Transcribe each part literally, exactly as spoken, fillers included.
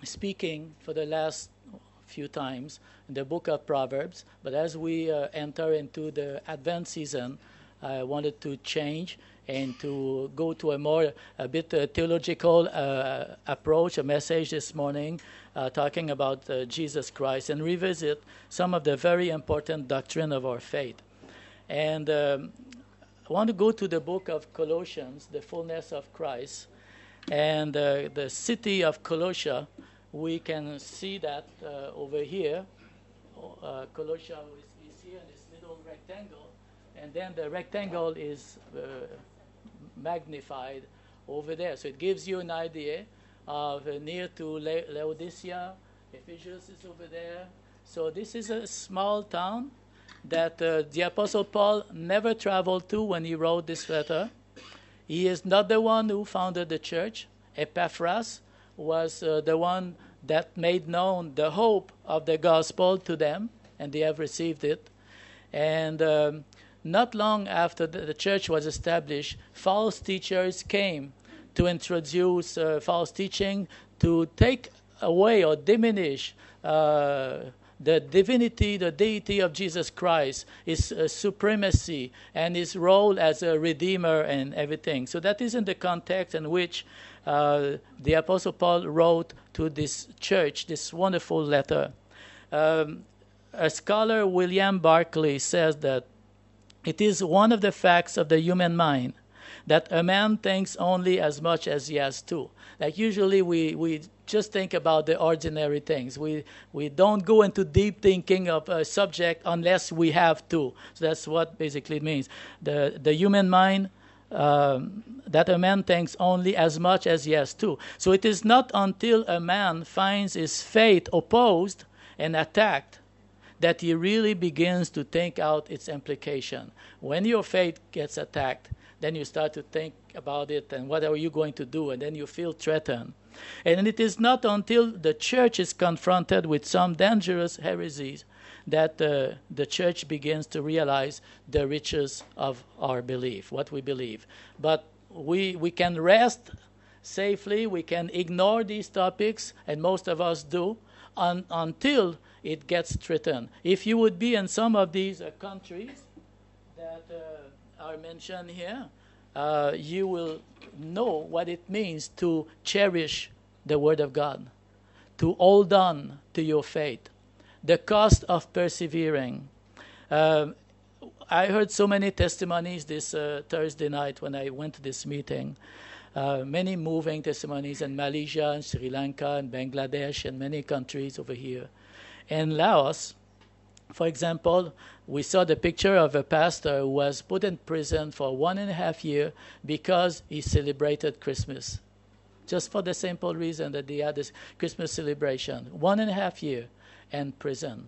speaking for the last few times in the book of Proverbs, but as we uh, enter into the Advent season, I wanted to change and to go to a more, a bit uh, theological uh, approach, a message this morning, uh, talking about uh, Jesus Christ and revisit some of the very important doctrine of our faith. And um, I want to go to the book of Colossians, the fullness of Christ, and uh, the city of Colossia. We can see that uh, over here. Uh, Colossia is, is here in this little rectangle, and then the rectangle is uh, magnified over there. So it gives you an idea of uh, near to La- Laodicea. Ephesus is over there. So this is a small town that uh, the Apostle Paul never traveled to when he wrote this letter. He is not the one who founded the church. Epaphras was uh, the one that made known the hope of the gospel to them, and they have received it. And um, not long after the, the church was established, false teachers came to introduce uh, false teaching to take away or diminish uh, the divinity, the deity of Jesus Christ, his uh, supremacy, and his role as a redeemer and everything. So that is in the context in which uh, the Apostle Paul wrote to this church this wonderful letter. Um, a scholar, William Barclay, says that it is one of the facts of the human mind that a man thinks only as much as he has to. Like usually we, we just think about the ordinary things. We we don't go into deep thinking of a subject unless we have to. So that's what basically it means. The, the human mind, um, that a man thinks only as much as he has to. So it is not until a man finds his faith opposed and attacked that he really begins to think out its implication. When your faith gets attacked, then you start to think about it and what are you going to do, and then you feel threatened. And it is not until the church is confronted with some dangerous heresies that uh, the church begins to realize the riches of our belief, what we believe. But we we can rest safely, we can ignore these topics, and most of us do, un- until it gets threatened. If you would be in some of these uh, countries that uh, are mentioned here, uh, you will know what it means to cherish the Word of God, to hold on to your faith, the cost of persevering. Um, I heard so many testimonies this uh, Thursday night when I went to this meeting. Uh, many moving testimonies in Malaysia and Sri Lanka and Bangladesh and many countries over here. In Laos, for example, we saw the picture of a pastor who was put in prison for one and a half year because he celebrated Christmas. Just for the simple reason that they had this Christmas celebration. One and a half year in prison.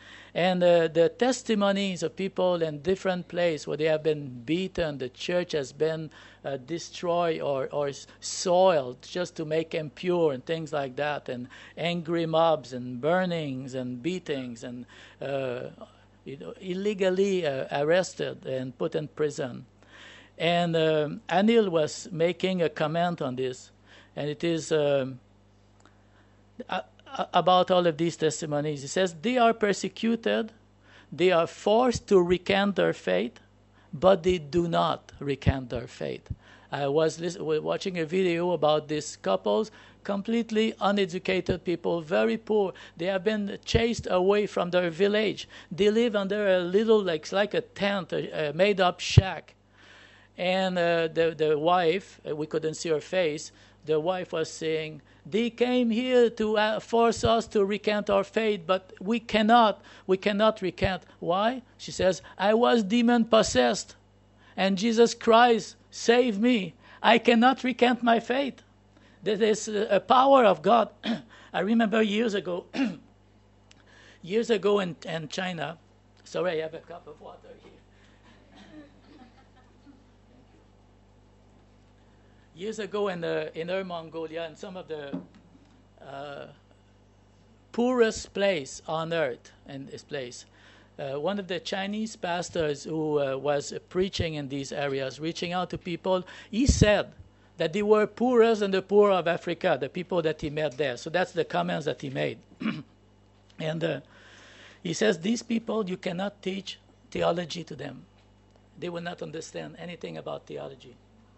And uh, the testimonies of people in different places where they have been beaten, the church has been uh, destroyed or, or soiled just to make them pure and things like that, and angry mobs and burnings and beatings and uh, you know, illegally uh, arrested and put in prison. And um, Anil was making a comment on this, and it is um, uh, about all of these testimonies. He says, they are persecuted, they are forced to recant their faith, but they do not recant their faith. I was listen, watching a video about these couples, completely uneducated people, very poor. They have been chased away from their village. They live under a little, like, like a tent, a, a made-up shack. And uh, the, the wife, we couldn't see her face, the wife was saying, they came here to uh, force us to recant our faith, but we cannot. We cannot recant. Why? She says, I was demon-possessed, and Jesus Christ saved me. I cannot recant my faith. There is a power of God. I remember years ago, years ago in, in China, sorry, I have a cup of water here. Years ago in the Inner Mongolia, in some of the uh, poorest place on earth, in this place, uh, one of the Chinese pastors who uh, was uh, preaching in these areas, reaching out to people, he said that they were poorer than the poor of Africa, the people that he met there. So that's the comments that he made. And uh, he says, these people, you cannot teach theology to them. They will not understand anything about theology.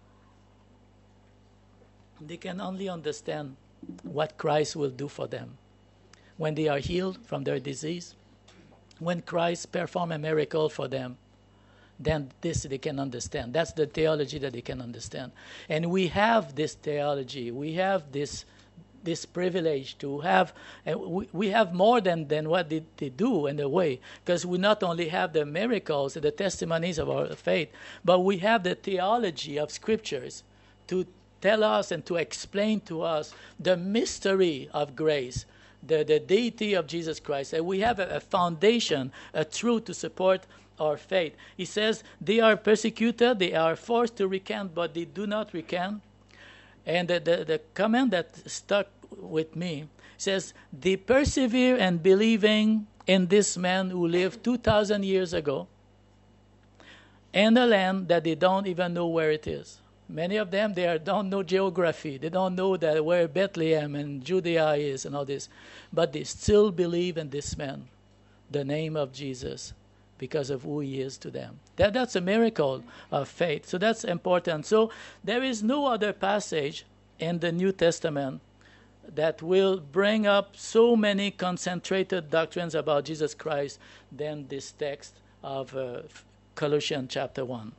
They can only understand what Christ will do for them. When they are healed from their disease, when Christ performs a miracle for them, then this they can understand. That's the theology that they can understand. And we have this theology. We have this this privilege to have, and we, we have more than, than what they, they do in a way, because we not only have the miracles and the testimonies of our faith, but we have the theology of scriptures to tell us and to explain to us the mystery of grace, the, the deity of Jesus Christ. And we have a, a foundation, a truth to support our faith. He says they are persecuted, they are forced to recant, but they do not recant. And the, the, the comment that stuck with me says, they persevere in believing in this man who lived two thousand years ago in a land that they don't even know where it is. Many of them, they are, don't know geography. They don't know that where Bethlehem and Judea is and all this. But they still believe in this man, the name of Jesus, because of who he is to them. That, that's a miracle of faith. So that's important. So there is no other passage in the New Testament that will bring up so many concentrated doctrines about Jesus Christ than this text of uh, Colossians chapter one.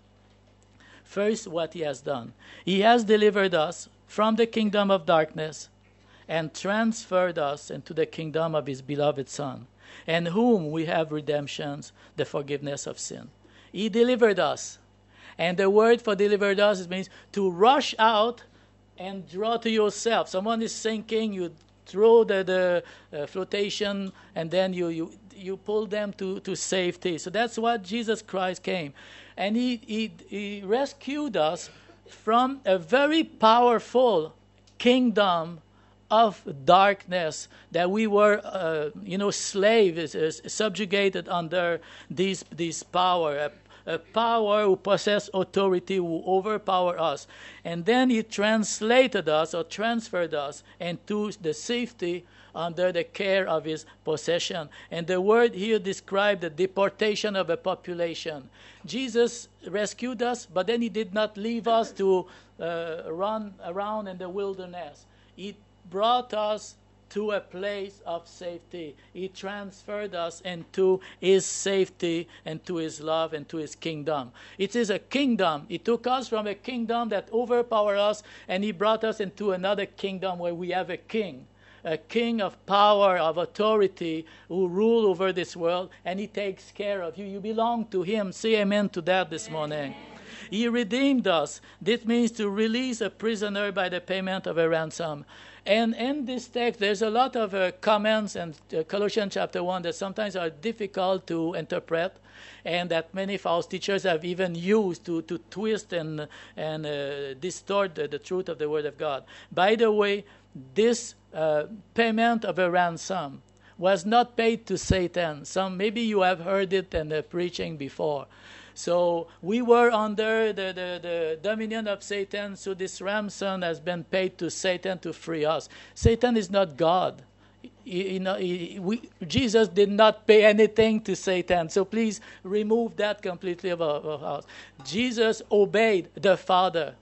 First, what he has done. He has delivered us from the kingdom of darkness and transferred us into the kingdom of his beloved Son, in whom we have redemptions, the forgiveness of sin. He delivered us. And the word for delivered us, it means to rush out and draw to yourself. Someone is sinking, you throw the, the uh, flotation, and then you, you, you pull them to, to safety. So that's what Jesus Christ came. And he, he, he rescued us from a very powerful kingdom of darkness, that we were, uh, you know, slaves, uh, subjugated under this, this power, a, a power who possessed authority, who overpower us. And then he translated us or transferred us into the safety under the care of his possession. And the word here described the deportation of a population. Jesus rescued us, but then he did not leave us to uh, run around in the wilderness. He brought us to a place of safety. He transferred us into his safety and to his love and to his kingdom. It is a kingdom. He took us from a kingdom that overpowered us, and he brought us into another kingdom where we have a king. A king of power, of authority, who rule over this world, and he takes care of you. You belong to him. Say amen to that this morning. He redeemed us. This means to release a prisoner by the payment of a ransom. And in this text, there's a lot of uh, comments in uh, Colossians chapter one that sometimes are difficult to interpret, and that many false teachers have even used to, to twist and, and uh, distort the, the truth of the Word of God. By the way, this uh, payment of a ransom was not paid to Satan. Some, maybe you have heard it in the preaching before. So we were under the, the, the dominion of Satan, so this ransom has been paid to Satan to free us. Satan is not God. He, you know, he, we, Jesus did not pay anything to Satan, so please remove that completely of our, of our house. Jesus obeyed the Father.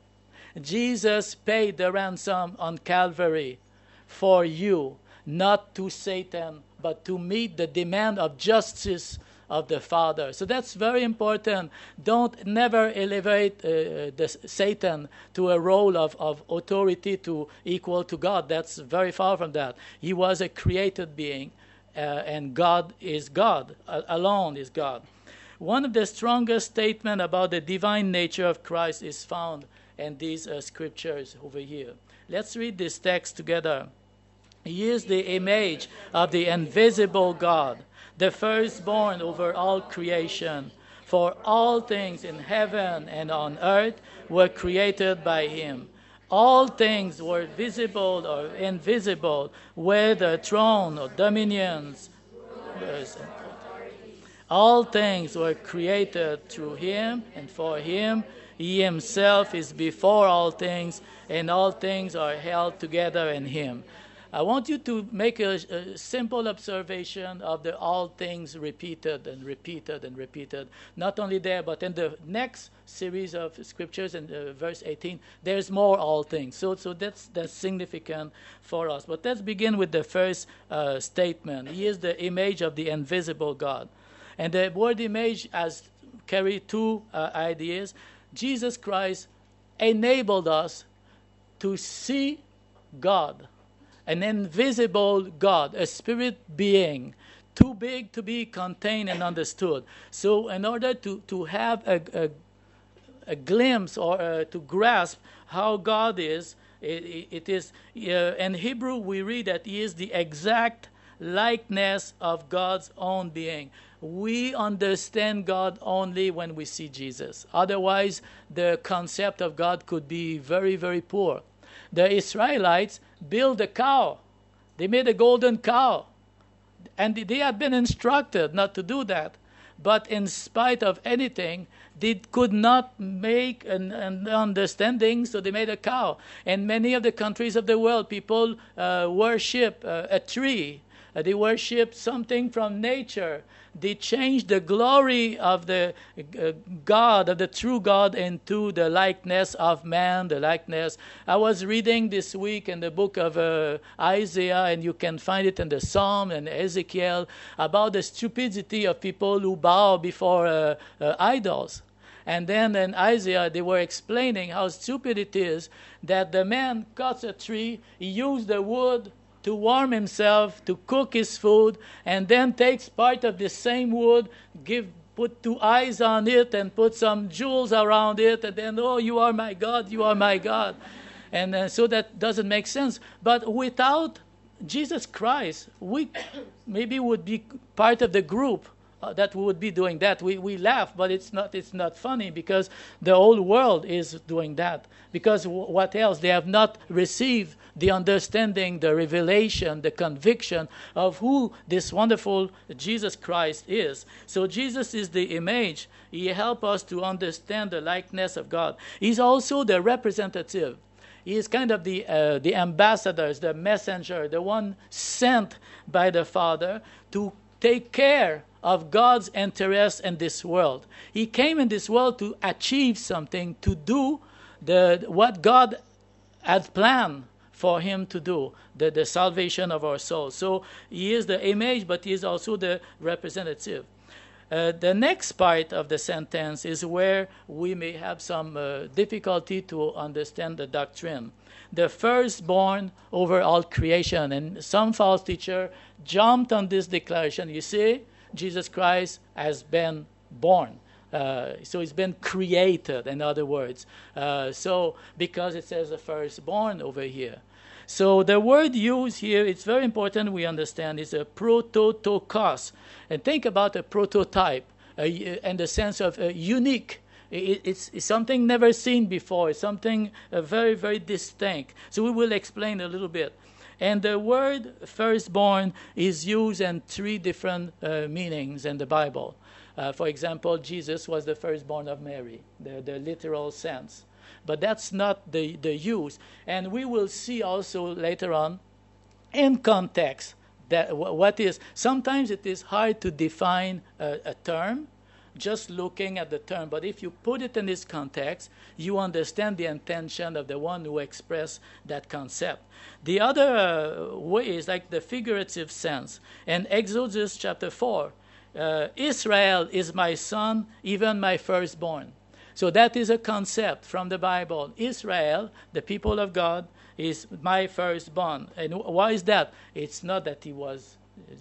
Jesus paid the ransom on Calvary for you, not to Satan, but to meet the demand of justice of the Father. So that's very important. Don't never elevate uh, the Satan to a role of, of authority to equal to God. That's very far from that. He was a created being, uh, and God is God. Uh, alone is God. One of the strongest statements about the divine nature of Christ is found in these uh, scriptures over here. Let's read this text together. He is the image of the invisible God, the firstborn over all creation. For all things in heaven and on earth were created by him. All things were visible or invisible, whether throne or dominions. All things were created through him and for him. He himself is before all things, and all things are held together in him. I want you to make a, a simple observation of the all things repeated and repeated and repeated. Not only there, but in the next series of scriptures in uh, verse eighteen, there's more all things. So, so that's that's significant for us. But let's begin with the first uh, statement. He is the image of the invisible God. And the word image has carried two uh, ideas. Jesus Christ enabled us to see God, an invisible God, a spirit being, too big to be contained and understood. So in order to, to have a, a, a glimpse or uh, to grasp how God is, it, it is, uh, in Hebrew we read that he is the exact likeness of God's own being. We understand God only when we see Jesus. Otherwise, the concept of God could be very, very poor. The Israelites built a cow. They made a golden cow. And they had been instructed not to do that. But in spite of anything, they could not make an, an understanding, so they made a cow. In many of the countries of the world, people uh, worship uh, a tree. Uh, they worship something from nature. They changed the glory of the uh, God, of the true God, into the likeness of man, the likeness. I was reading this week in the book of uh, Isaiah, and you can find it in the Psalm and Ezekiel, about the stupidity of people who bow before uh, uh, idols. And then in Isaiah, they were explaining how stupid it is that the man cuts a tree, he used the wood to warm himself, to cook his food, and then takes part of the same wood, give put two eyes on it, and put some jewels around it, and then, oh, you are my God, you are my God. And uh, so that doesn't make sense. But without Jesus Christ, we maybe would be part of the group uh, that would be doing that. We we laugh, but it's not it's not funny, because the whole world is doing that. Because w- what else? They have not received the understanding, the revelation, the conviction of who this wonderful Jesus Christ is. So Jesus is the image. He helps us to understand the likeness of God. He's also the representative. He is kind of the uh, the ambassadors, the messenger, the one sent by the Father to take care of God's interest in this world. He came in this world to achieve something, to do the what God had planned for him to do, the, the salvation of our souls. So he is the image, but he is also the representative. Uh, the next part of the sentence is where we may have some uh, difficulty to understand the doctrine. The firstborn over all creation. And some false teacher jumped on this declaration. You see, Jesus Christ has been born. Uh, so it's been created, in other words. Uh, so because it says the firstborn over here. So the word used here, it's very important we understand, is a prototokos. And think about a prototype uh, in the sense of uh, unique. It, it's, it's something never seen before. It's something uh, very, very distinct. So we will explain a little bit. And the word firstborn is used in three different uh, meanings in the Bible. Uh, for example, Jesus was the firstborn of Mary, the, the literal sense. But that's not the, the use. And we will see also later on, in context, that w- what is, sometimes it is hard to define a, a term, just looking at the term. But if you put it in this context, you understand the intention of the one who expressed that concept. The other uh, way is like the figurative sense. In Exodus chapter four, uh, Israel is my son, even my firstborn. So that is a concept from the Bible. Israel, the people of God, is my firstborn. And why is that? It's not that he was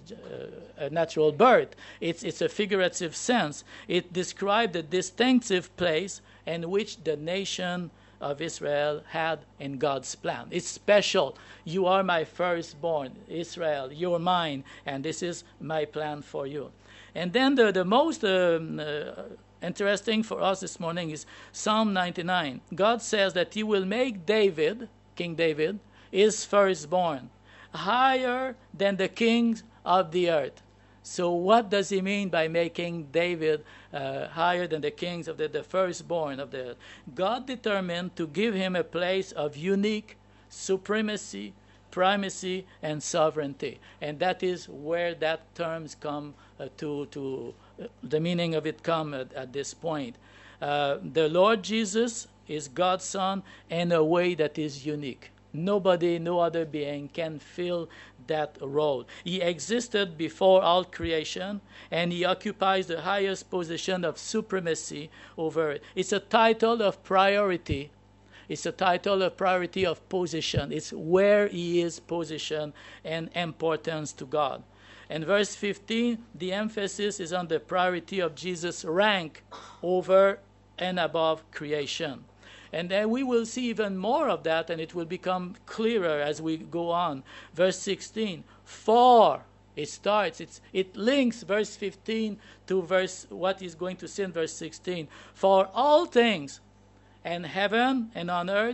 a natural birth. It's, it's a figurative sense. It described the distinctive place in which the nation of Israel had in God's plan. It's special. You are my firstborn, Israel. You're mine, and this is my plan for you. And then the, the most um, uh, interesting for us this morning is Psalm ninety-nine. God says that he will make David, King David, his firstborn, higher than the kings of the earth. So what does he mean by making David uh, higher than the kings of the, the firstborn of the earth? God determined to give him a place of unique supremacy, primacy, and sovereignty. And that is where that terms come uh, to, to uh, the meaning of it come at, at this point. Uh, the Lord Jesus is God's Son in a way that is unique. Nobody, no other being can fill that role. He existed before all creation, and he occupies the highest position of supremacy over it. It's a title of priority. It's a title of priority of position. It's where he is positioned and importance to God. In verse fifteen, the emphasis is on the priority of Jesus' rank over and above creation. And then we will see even more of that, and it will become clearer as we go on. Verse sixteen, for, it starts, it's, it links verse fifteen to verse what he's going to say in verse sixteen. For all things in heaven and on earth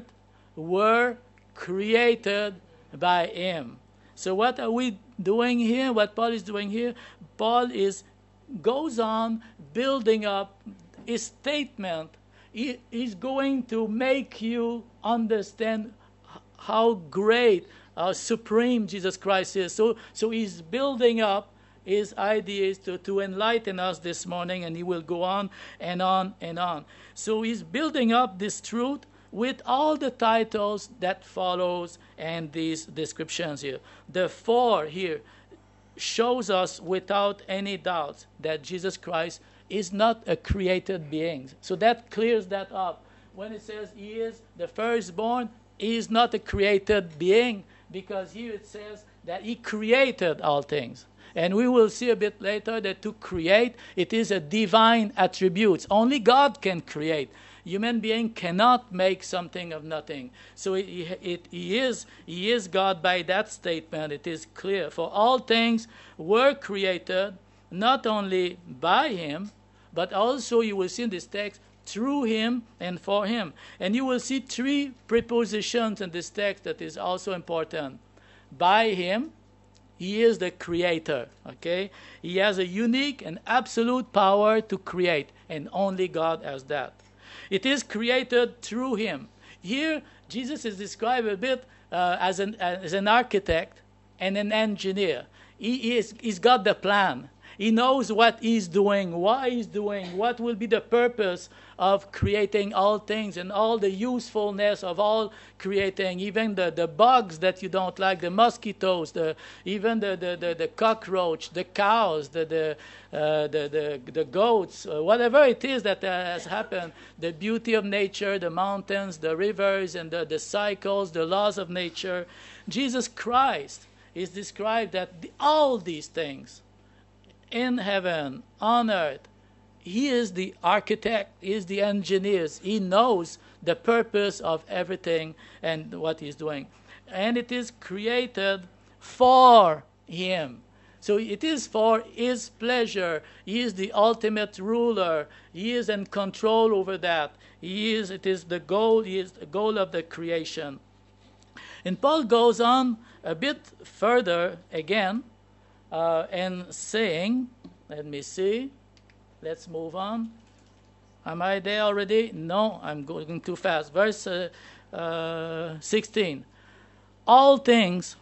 were created by him. So what are we doing here? What Paul is doing here? Paul is goes on building up his statement. He is going to make you understand how great, how supreme Jesus Christ is. So, so he's building up his ideas to, to enlighten us this morning, and he will go on and on and on. So he's building up this truth with all the titles that follows and these descriptions here. The for here shows us without any doubt that Jesus Christ is not a created being. So that clears that up. When it says he is the firstborn, he is not a created being, because here it says that he created all things. And we will see a bit later that to create, it is a divine attribute. Only God can create. Human being cannot make something of nothing. So it, it, he, is, he is God by that statement. It is clear. For all things were created, not only by him, but also you will see in this text, through him and for him. And you will see three prepositions in this text that is also important. By him, he is the creator, okay? He has a unique and absolute power to create, and only God has that. It is created through him. Here, Jesus is described a bit uh, as, an, as an architect and an engineer. He, he is, he's got the plan. He knows what he's doing, why he's doing, what will be the purpose of creating all things and all the usefulness of all creating, even the, the bugs that you don't like, the mosquitoes, the, even the, the, the, the cockroach, the cows, the, the, uh, the, the, the goats, uh, whatever it is that uh, has happened, the beauty of nature, the mountains, the rivers, and the, the cycles, the laws of nature. Jesus Christ is described that the, all these things, in heaven, on earth, he is the architect, he is the engineer. He knows the purpose of everything and what he's doing. And it is created for him. So it is for his pleasure. He is the ultimate ruler. He is in control over that. He is, it is the goal, he is the goal of the creation. And Paul goes on a bit further again, Uh, and saying, let me see, let's move on. Am I there already? No, I'm going too fast. Verse uh, uh, sixteen. All things,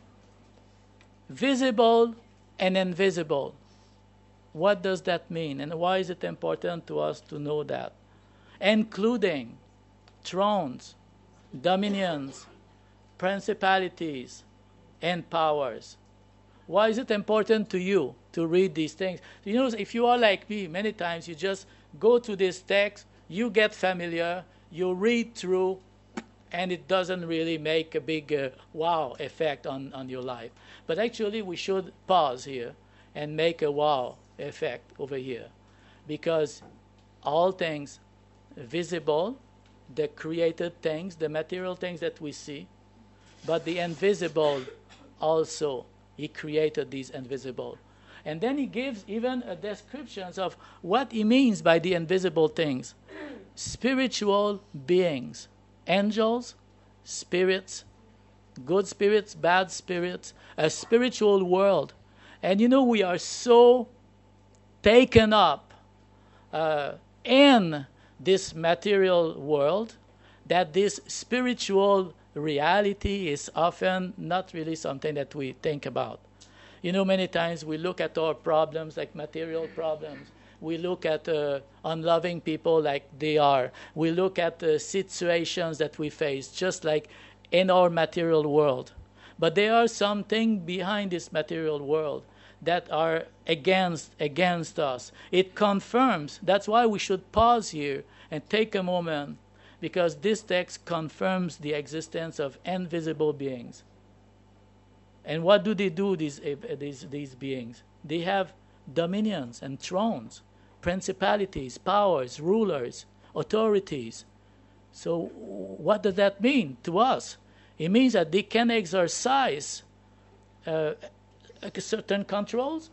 visible and invisible. What does that mean? And why is it important to us to know that? Including thrones, dominions, principalities, and powers. Why is it important to you to read these things? You know, if you are like me, many times you just go to this text, you get familiar, you read through, and it doesn't really make a big uh, wow effect on, on your life. But actually, we should pause here and make a wow effect over here. Because all things visible, the created things, the material things that we see, but the invisible also. He created these invisible. And then he gives even a descriptions of what he means by the invisible things. Spiritual beings, angels, spirits, good spirits, bad spirits, a spiritual world. And you know, we are so taken up uh, in this material world, that this spiritual reality is often not really something that we think about. You know, many times we look at our problems like material problems. We look at uh, unloving people like they are. We look at the situations that we face, just like in our material world. But there are something behind this material world that are against against us. It confirms. That's why we should pause here and take a moment, because this text confirms the existence of invisible beings. And what do they do, these, these, these beings? They have dominions and thrones, principalities, powers, rulers, authorities. So what does that mean to us? It means that they can exercise uh, certain controls,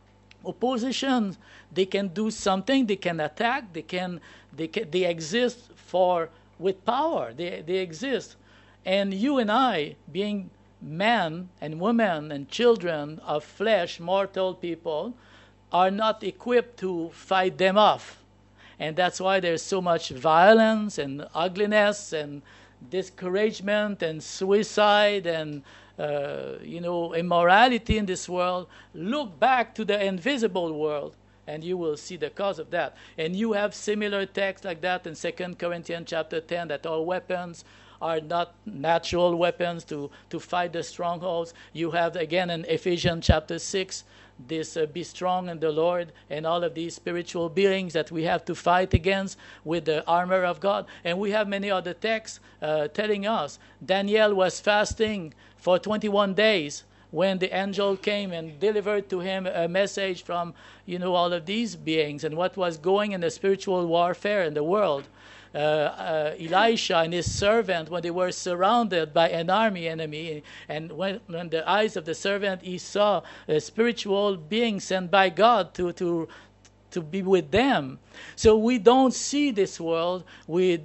opposition. They can do something. They can attack. They can. They can, They exist for with power. They they exist, and you and I, being men and women and children of flesh, mortal people, are not equipped to fight them off. And that's why there's so much violence and ugliness and discouragement and suicide and, uh, you know, immorality in this world. Look back to the invisible world, and you will see the cause of that. And you have similar texts like that in Second Corinthians chapter ten, that our weapons are not natural weapons to, to fight the strongholds. You have, again, in Ephesians chapter six, this uh, be strong in the Lord, and all of these spiritual beings that we have to fight against with the armor of God. And we have many other texts uh, telling us Daniel was fasting for twenty-one days when the angel came and delivered to him a message from, you know, all of these beings and what was going in the spiritual warfare in the world. Uh, uh, Elisha and his servant, when they were surrounded by an army enemy, and when, when the eyes of the servant, he saw a spiritual being sent by God to, to, to be with them. So we don't see this world. We,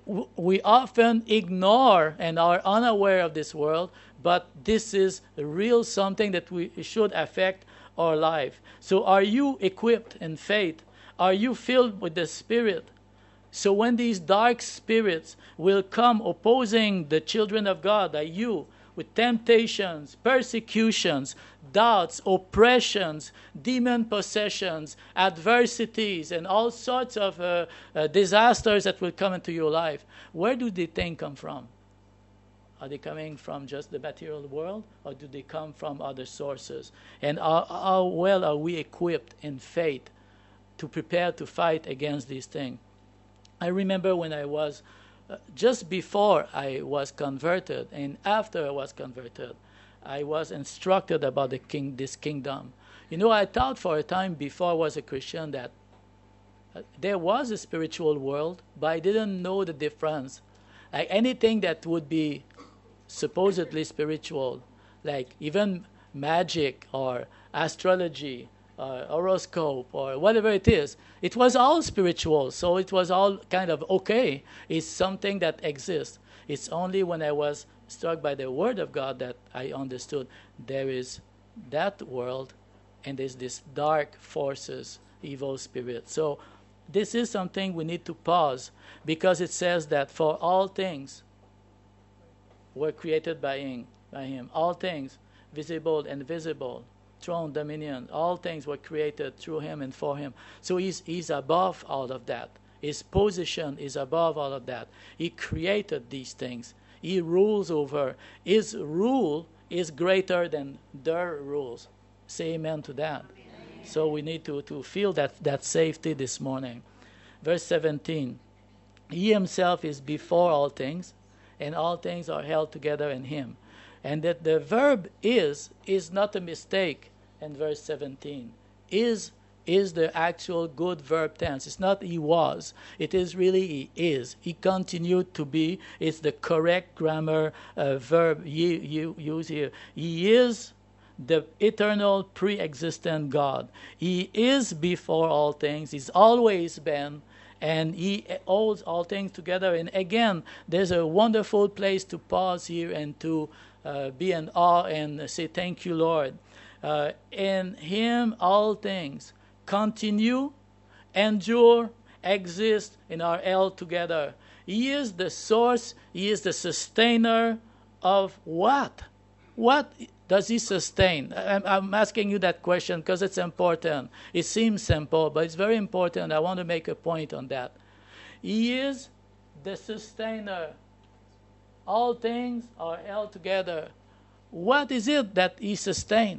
we often ignore and are unaware of this world, but this is real something that we should affect our life. So are you equipped in faith? Are you filled with the Spirit? So when these dark spirits will come opposing the children of God, like you, with temptations, persecutions, doubts, oppressions, demon possessions, adversities, and all sorts of uh, uh, disasters that will come into your life, where do they think come from? Are they coming from just the material world, or do they come from other sources? And how, how well are we equipped in faith to prepare to fight against these things? I remember when I was, uh, just before I was converted and after I was converted, I was instructed about the king, this kingdom. You know, I thought for a time before I was a Christian that uh, there was a spiritual world, but I didn't know the difference. Like anything that would be supposedly spiritual, like even magic or astrology, Uh, horoscope or whatever it is, it was all spiritual, so it was all kind of okay. It's something that exists. It's only when I was struck by the Word of God that I understood there is that world and there's this dark forces, evil spirits. So this is something we need to pause, because it says that for all things were created by him, by him. All things, visible and invisible, throne, dominion, all things were created through him and for him. So he's, he's above all of that. His position is above all of that. He created these things. He rules over. His rule is greater than their rules. Say amen to that. Amen. So we need to, to feel that, that safety this morning. Verse seventeen. He himself is before all things, and all things are held together in him. And that the verb is, is not a mistake in verse seventeen. Is is the actual good verb tense. It's not he was. It is really he is. He continued to be. It's the correct grammar uh, verb you, you use here. He is the eternal pre-existent God. He is before all things. He's always been. And he holds all things together. And again, there's a wonderful place to pause here and to uh, be in awe and say, thank you, Lord. Uh, in him all things continue, endure, exist, and are held together. He is the source. He is the sustainer of what? What does he sustain? I'm, I'm asking you that question because it's important. It seems simple, but it's very important. I want to make a point on that. He is the sustainer. All things are held together. What is it that he sustains?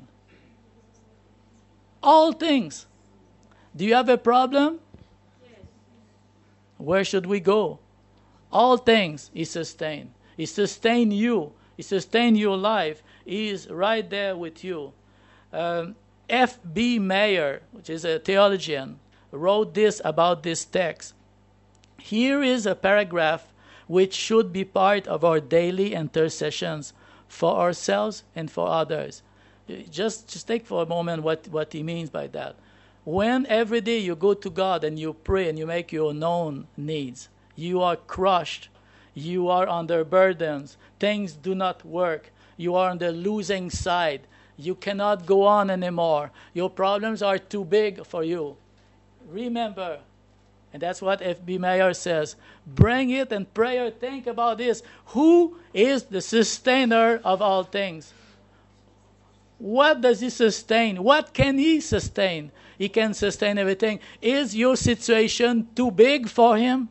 All things. Do you have a problem? Yes. Where should we go? All things he sustains. He sustains you. He sustains your life. He is right there with you. Um, F B Meyer, which is a theologian, wrote this about this text. Here is a paragraph which should be part of our daily intercessions for ourselves and for others. Just, just take for a moment what, what he means by that. When every day you go to God and you pray and you make your known needs, you are crushed, you are under burdens, things do not work, you are on the losing side, you cannot go on anymore, your problems are too big for you. Remember, and that's what F B Meyer says, bring it in prayer, think about this. Who is the sustainer of all things? What does he sustain? What can he sustain? He can sustain everything. Is your situation too big for him?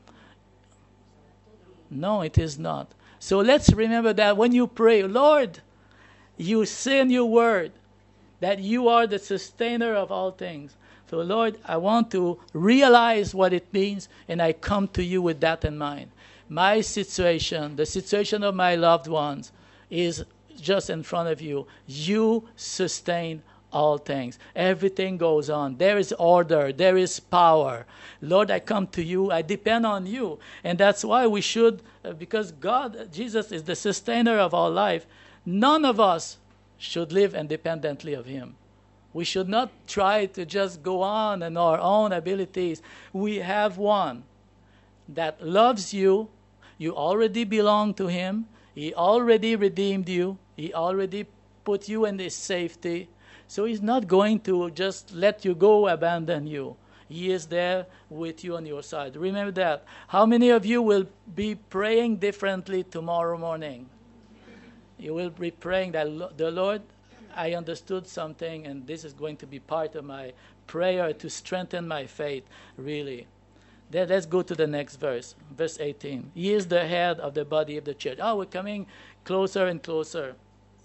No, it is not. So let's remember that when you pray, Lord, you say in your word that you are the sustainer of all things. So Lord, I want to realize what it means, and I come to you with that in mind. My situation, the situation of my loved ones, is just in front of you. You sustain all things. Everything goes on. There is order. There is power. Lord, I come to you. I depend on you. And that's why we should, uh, because God, Jesus is the sustainer of our life, none of us should live independently of him. We should not try to just go on in our own abilities. We have one that loves you. You already belong to him. He already redeemed you. He already put you in his safety. So he's not going to just let you go, abandon you. He is there with you on your side. Remember that. How many of you will be praying differently tomorrow morning? You will be praying that, the Lord, I understood something, and this is going to be part of my prayer to strengthen my faith, really. Then let's go to the next verse, verse eighteen. He is the head of the body of the church. Oh, we're coming closer and closer.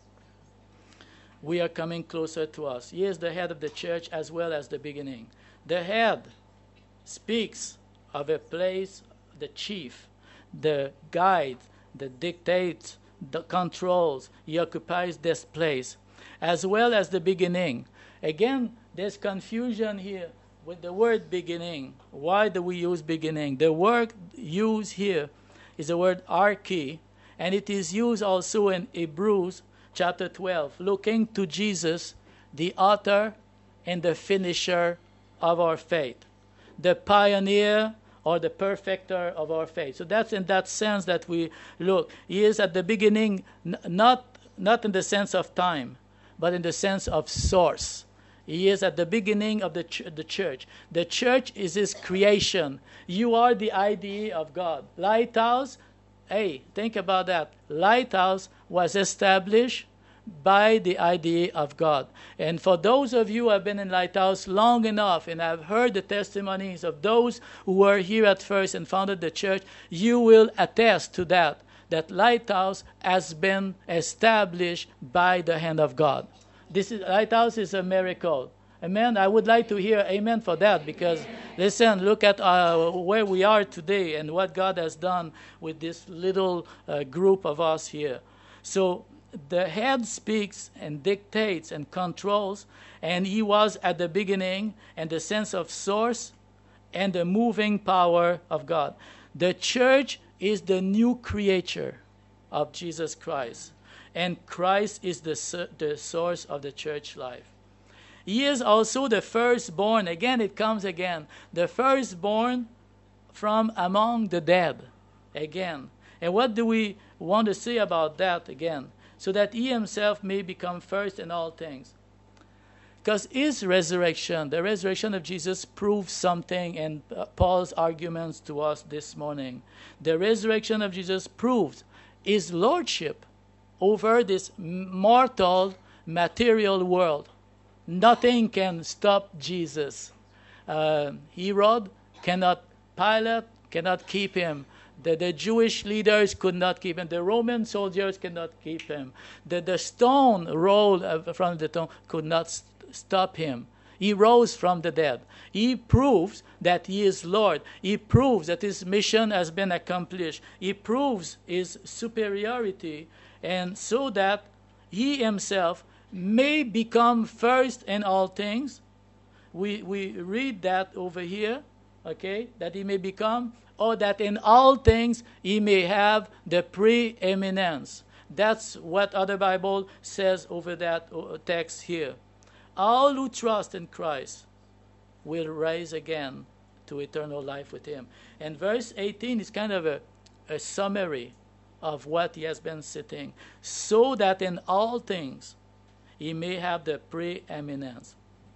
We are coming closer to us. He is the head of the church as well as the beginning. The head speaks of a place, the chief, the guide, the dictates, the controls. He occupies this place, as well as the beginning. Again, there's confusion here with the word beginning. Why do we use beginning? The word used here is the word arche, and it is used also in Hebrews chapter twelve, looking to Jesus, the author and the finisher of our faith, the pioneer or the perfecter of our faith. So that's in that sense that we look. He is at the beginning, n- not, not in the sense of time, but in the sense of source. He is at the beginning of the, ch- the church. The church is his creation. You are the idea of God. Lighthouse, hey, think about that. Lighthouse was established by the idea of God. And for those of you who have been in Lighthouse long enough and have heard the testimonies of those who were here at first and founded the church, you will attest to that, that Lighthouse has been established by the hand of God. This is, Lighthouse is a miracle. Amen. I would like to hear amen for that, because listen, look at uh, where we are today and what God has done with this little uh, group of us here. So the head speaks and dictates and controls, and he was at the beginning, and the sense of source and the moving power of God. The church is the new creature of Jesus Christ, and Christ is the, the source of the church life. He is also the firstborn. Again, it comes again. The firstborn from among the dead. Again. And what do we want to say about that again? So that he himself may become first in all things. Because his resurrection, the resurrection of Jesus, proves something, and uh, Paul's arguments to us this morning. The resurrection of Jesus proves his lordship over this mortal, material world. Nothing can stop Jesus. Uh, Herod cannot, Pilate cannot keep him. The, the Jewish leaders could not keep him. The Roman soldiers cannot keep him. The, the stone rolled from the tomb could not st- stop him. He rose from the dead. He proves that he is Lord. He proves that his mission has been accomplished. He proves his superiority, and so that he himself may become first in all things. We, we read that over here, okay, that he may become, or that in all things he may have the preeminence. That's what other Bible says over that text here. All who trust in Christ will rise again to eternal life with him. And verse eighteen is kind of a, a summary of what he has been saying. So that in all things he may have the preeminence.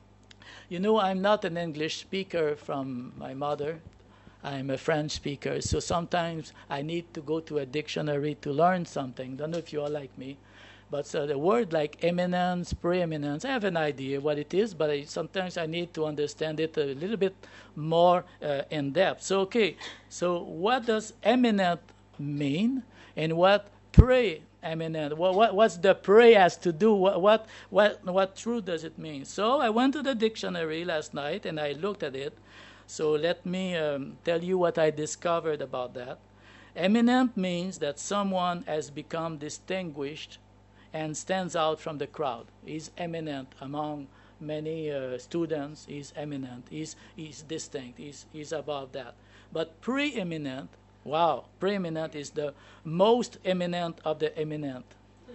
You know, I'm not an English speaker from my mother. I'm a French speaker, so sometimes I need to go to a dictionary to learn something. Don't know if you are like me. But so the word like eminence, preeminence, I have an idea what it is, but I, sometimes I need to understand it a little bit more uh, in depth. So, okay, so what does eminent mean, and what preeminent? What, what what's the pre has to do? What what what what truth does it mean? So I went to the dictionary last night and I looked at it. So let me um, tell you what I discovered about that. Eminent means that someone has become distinguished and stands out from the crowd. He's eminent among many uh, students. He's eminent. He's, he's distinct. He's, he's above that. But preeminent, wow, preeminent is the most eminent of the eminent.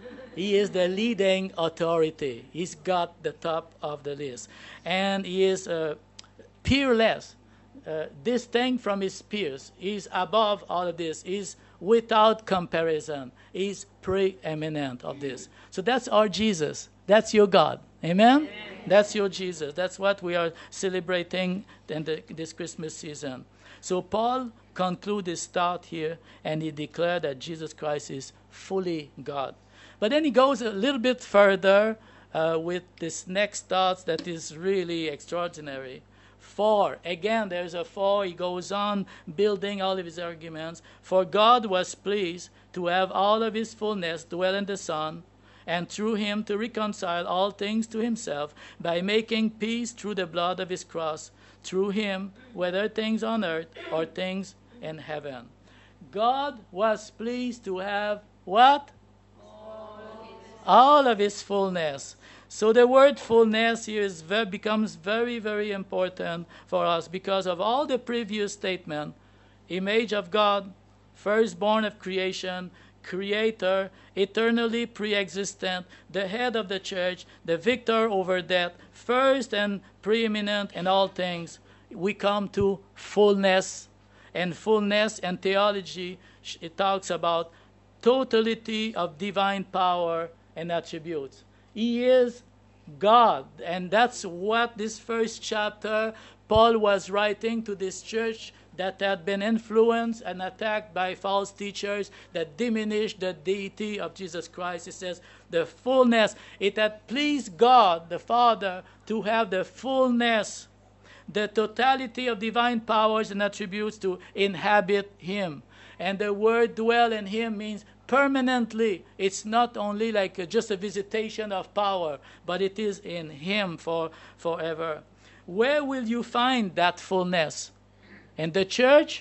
He is the leading authority. He's got the top of the list. And he is uh, peerless, uh, distinct from his peers. He's above all of this. He's without comparison. He's preeminent of this. So that's our Jesus. That's your God. Amen? Amen. That's your Jesus. That's what we are celebrating in the, this Christmas season. So Paul concludes his thought here, and he declared that Jesus Christ is fully God. But then he goes a little bit further uh, with this next thought that is really extraordinary. For, again, there's a for. He goes on building all of his arguments. For God was pleased to have all of his fullness dwell in the Son, and through him to reconcile all things to himself, by making peace through the blood of his cross, through him, whether things on earth or things in heaven. God was pleased to have what? All of his, all of his fullness. So the word fullness here is very, becomes very, very important for us because of all the previous statement. Image of God, firstborn of creation, creator, eternally pre-existent, the head of the church, the victor over death, first and preeminent in all things. We come to fullness. And fullness and theology, it talks about totality of divine power and attributes. He is God. And that's what this first chapter, Paul was writing to this church that had been influenced and attacked by false teachers that diminished the deity of Jesus Christ. He says, the fullness. It had pleased God, the Father, to have the fullness, the totality of divine powers and attributes to inhabit him. And the word dwell in him means permanently. It's not only like a, just a visitation of power, but it is in him for forever. Where will you find that fullness? In the church?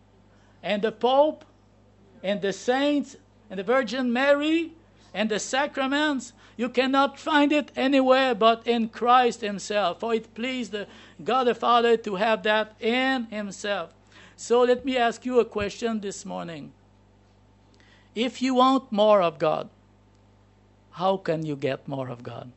And the Pope? And the saints? And the Virgin Mary? And the sacraments? You cannot find it anywhere but in Christ himself. For it pleased the God the Father to have that in himself. So let me ask you a question this morning. If you want more of God, how can you get more of God?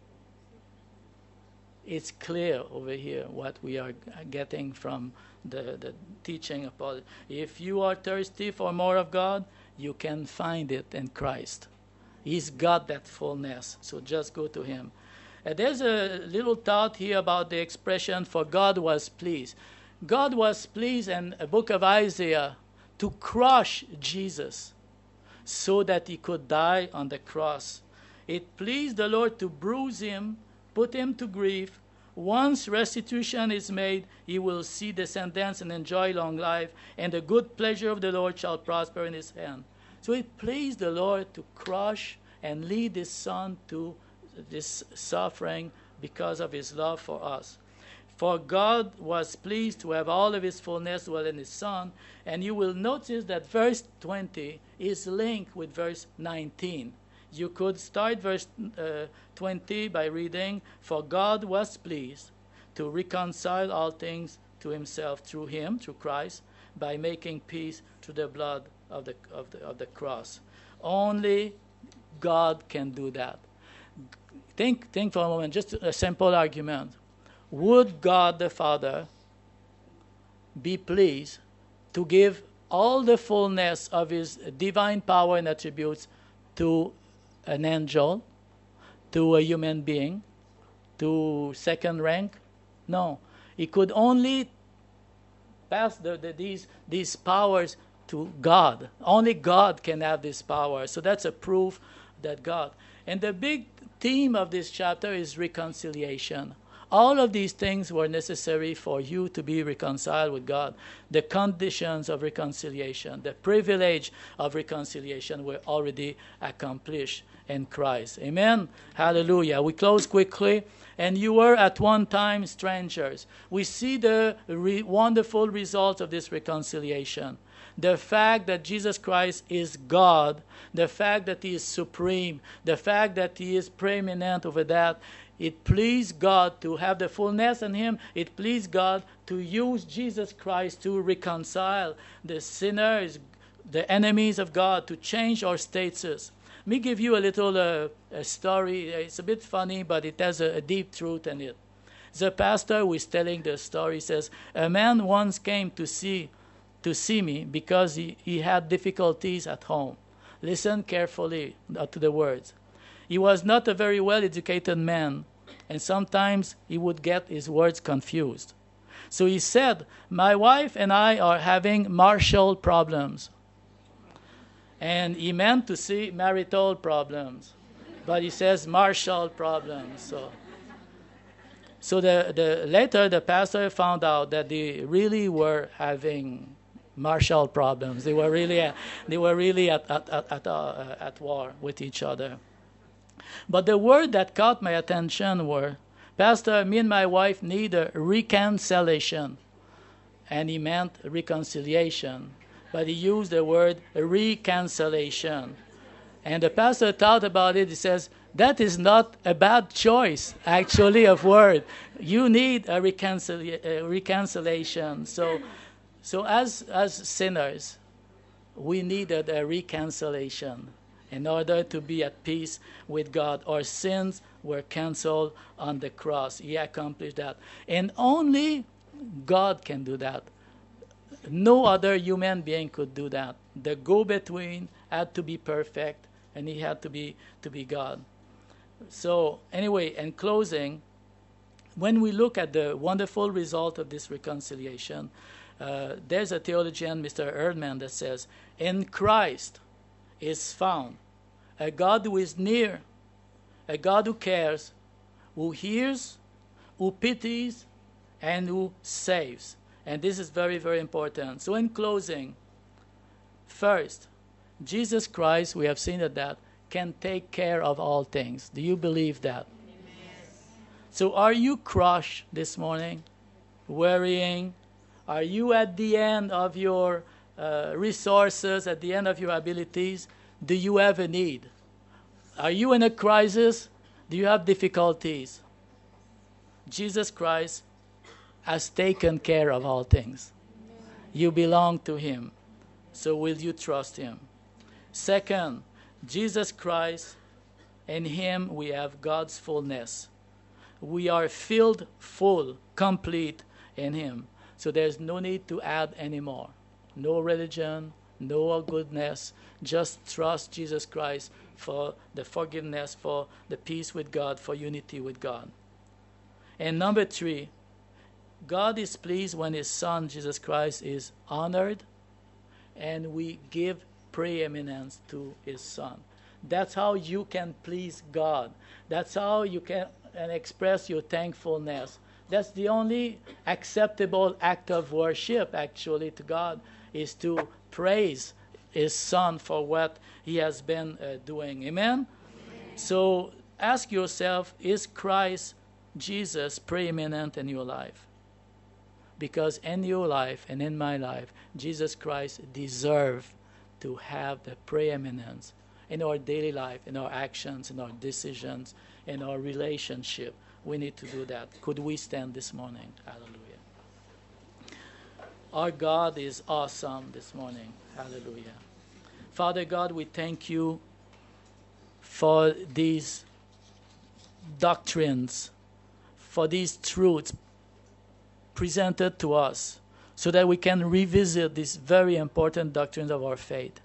It's clear over here what we are getting from the, the teaching of Paul. If you are thirsty for more of God, you can find it in Christ. He's got that fullness, so just go to him. Uh, there's a little thought here about the expression, for God was pleased. God was pleased in the book of Isaiah to crush Jesus so that he could die on the cross. It pleased the Lord to bruise him, put him to grief. Once restitution is made, he will see descendants and enjoy long life, and the good pleasure of the Lord shall prosper in his hand. So it pleased the Lord to crush and lead his son to this suffering because of his love for us. For God was pleased to have all of his fullness dwell in his son. And you will notice that verse twenty is linked with verse nineteen. You could start verse uh, twenty by reading, for God was pleased to reconcile all things to himself through him, through Christ, by making peace through the blood of the, of the, of the cross. Only God can do that. Think, think for a moment, just a simple argument. Would God the Father be pleased to give all the fullness of his divine power and attributes to an angel, to a human being, to second rank? No. He could only pass the, the, these, these powers to God. Only God can have this power. So that's a proof that God. And the big theme of this chapter is reconciliation. All of these things were necessary for you to be reconciled with God. The conditions of reconciliation, the privilege of reconciliation were already accomplished in Christ. Amen? Hallelujah. We close quickly. And you were at one time strangers. We see the re- wonderful results of this reconciliation. The fact that Jesus Christ is God, the fact that he is supreme, the fact that he is preeminent over that, it pleased God to have the fullness in him. It pleased God to use Jesus Christ to reconcile the sinners, the enemies of God, to change our status. Let me give you a little uh, a story. It's a bit funny, but it has a, a deep truth in it. The pastor who is telling the story says, a man once came to see to see me because he, he had difficulties at home. Listen carefully to the words. He was not a very well-educated man, and sometimes he would get his words confused. So he said, my wife and I are having marital problems. And he meant to say marital problems, but he says marital problems. So, so the, the later the pastor found out that they really were having marital problems. They were really, they were really at at at at, uh, at war with each other. But the word that caught my attention were, Pastor, me and my wife need a reconciliation. And he meant reconciliation. But he used the word reconciliation. And the pastor thought about it. He says, that is not a bad choice, actually, of word. You need a, reconcilia- a reconciliation. So, so as, as sinners, we needed a reconciliation in order to be at peace with God. Our sins were canceled on the cross. He accomplished that. And only God can do that. No other human being could do that. The go-between had to be perfect, and he had to be to be God. So anyway, in closing, when we look at the wonderful result of this reconciliation, uh, there's a theologian, Mister Erdman, that says, in Christ is found a God who is near, a God who cares, who hears, who pities, and who saves. And this is very, very important. So in closing, first, Jesus Christ, we have seen that, that can take care of all things. Do you believe that? Yes. So are you crushed this morning, worrying? Are you at the end of your uh, resources, at the end of your abilities? Do you have a need? Are you in a crisis? Do you have difficulties? Jesus Christ has taken care of all things. You belong to him. So will you trust him? Second, Jesus Christ, in him we have God's fullness. We are filled full, complete in him. So there's no need to add anymore. No religion, know our goodness. Just trust Jesus Christ for the forgiveness, for the peace with God, for unity with God. And number three, God is pleased when his Son, Jesus Christ, is honored and we give preeminence to his Son. That's how you can please God. That's how you can and express your thankfulness. That's the only acceptable act of worship, actually, to God, is to praise his Son for what he has been uh, doing. Amen? Amen? So ask yourself, is Christ Jesus preeminent in your life? Because in your life and in my life, Jesus Christ deserves to have the preeminence in our daily life, in our actions, in our decisions, in our relationship. We need to do that. Could we stand this morning? Hallelujah. Our God is awesome this morning. Hallelujah. Father God, we thank you for these doctrines, for these truths presented to us so that we can revisit these very important doctrines of our faith.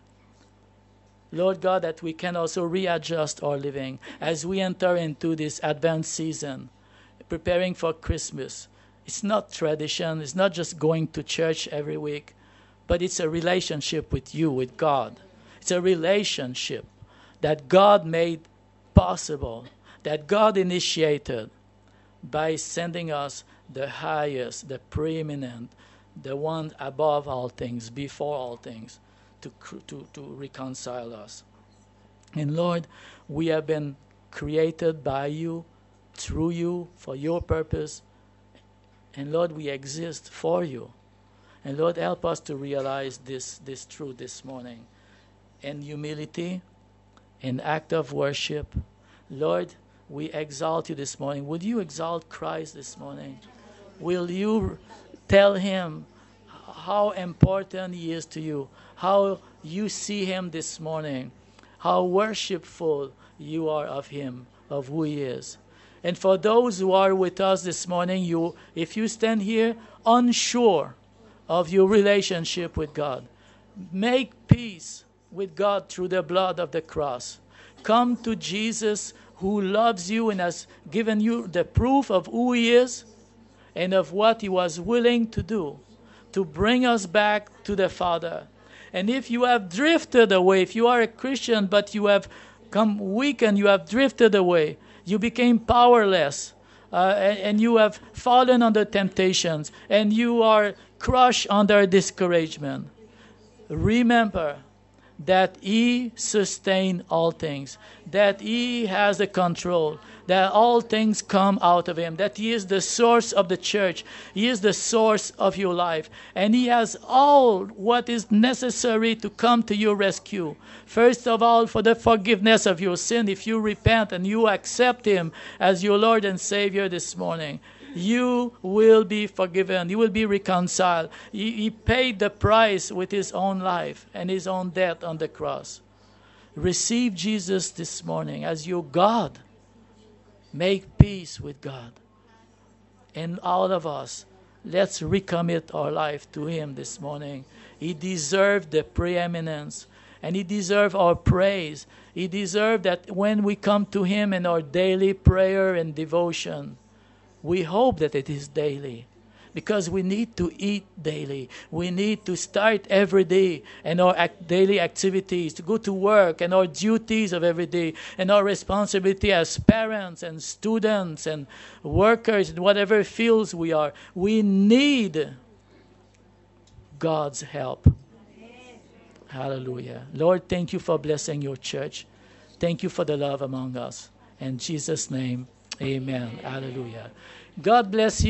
Lord God, that we can also readjust our living as we enter into this Advent season, preparing for Christmas. It's not tradition. It's not just going to church every week, but it's a relationship with you, with God. It's a relationship that God made possible, that God initiated by sending us the highest, the preeminent, the one above all things, before all things, to, to, to reconcile us. And Lord, we have been created by you, through you, for your purpose. And Lord, we exist for you. And Lord, help us to realize this, this truth this morning. In humility, in act of worship, Lord, we exalt you this morning. Would you exalt Christ this morning? Will you tell him how important he is to you, how you see him this morning, how worshipful you are of him, of who he is. And for those who are with us this morning, you, if you stand here unsure of your relationship with God, make peace with God through the blood of the cross. Come to Jesus, who loves you and has given you the proof of who he is and of what he was willing to do to bring us back to the Father. And if you have drifted away, if you are a Christian but you have come weak and you have drifted away, you became powerless, uh, and, and you have fallen under temptations, and you are crushed under discouragement, remember that he sustains all things, that he has the control, that all things come out of him, that he is the source of the church, he is the source of your life, and he has all what is necessary to come to your rescue. First of all, for the forgiveness of your sin, if you repent and you accept him as your Lord and Savior this morning, you will be forgiven. You will be reconciled. He, he paid the price with his own life and his own death on the cross. Receive Jesus this morning as your God. Make peace with God. And all of us, let's recommit our life to him this morning. He deserved the preeminence, and he deserves our praise. He deserves that when we come to him in our daily prayer and devotion, we hope that it is daily, because we need to eat daily. We need to start every day and our act- daily activities, to go to work and our duties of every day and our responsibility as parents and students and workers in whatever fields we are. We need God's help. Hallelujah. Lord, thank you for blessing your church. Thank you for the love among us. In Jesus' name, amen. Hallelujah. God bless you.